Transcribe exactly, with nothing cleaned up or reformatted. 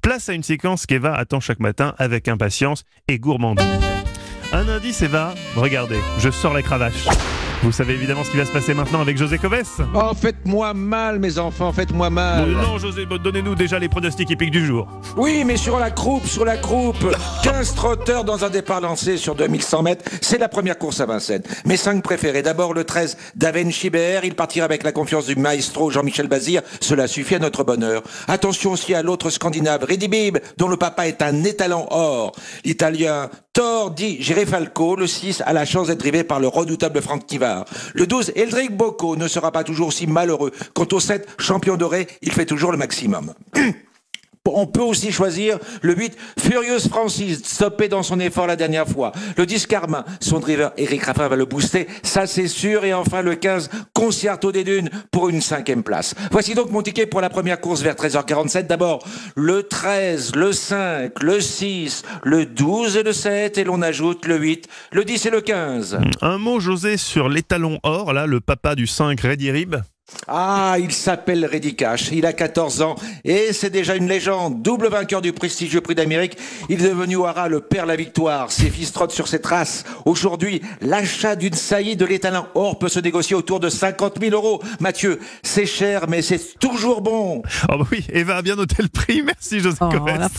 Place à une séquence qu'Eva attend chaque matin avec impatience et gourmandise. Un indice, Eva, regardez, je sors la cravache. Vous savez évidemment ce qui va se passer maintenant avec José Coves. Oh, faites-moi mal, mes enfants, faites-moi mal. Euh, non, José, donnez-nous déjà les pronostics épiques du jour. Oui, mais sur la croupe, sur la croupe. quinze trotteurs dans un départ lancé sur deux mille cent mètres. C'est la première course à Vincennes. Mes cinq préférés. D'abord, le treize, Daven Schibert. Il partira avec la confiance du maestro Jean-Michel Bazir. Cela suffit à notre bonheur. Attention aussi à l'autre scandinave, Redibib, dont le papa est un étalon or. L'Italien Thor dit Girefalco. Le six a la chance d'être drivé par le redoutable Franck Tivard. Le douze, Eldrick Bocco ne sera pas toujours aussi malheureux. Quant au sept, champion doré, il fait toujours le maximum. On peut aussi choisir le huit, Furious Francis, stoppé dans son effort la dernière fois. Le dix, Carmin, son driver Eric Raffin va le booster, ça c'est sûr. Et enfin le quinze, Concerto des Dunes pour une cinquième place. Voici donc mon ticket pour la première course vers treize heures quarante-sept. D'abord le treize, le cinq, le six, le douze et le sept. Et l'on ajoute le huit, le dix et le quinze. Un mot, José, sur l'étalon or, là, le papa du cinq, Redirib. Ah, il s'appelle Reddy Cash, il a quatorze ans et c'est déjà une légende, double vainqueur du prestigieux prix d'Amérique. Il est devenu Hara, le père la victoire, ses fils trottent sur ses traces. Aujourd'hui, l'achat d'une saillie de l'étalon or peut se négocier autour de cinquante mille euros. Mathieu, c'est cher mais c'est toujours bon. Oh bah oui, Eva a bien noté le prix, merci José Oh, Coves.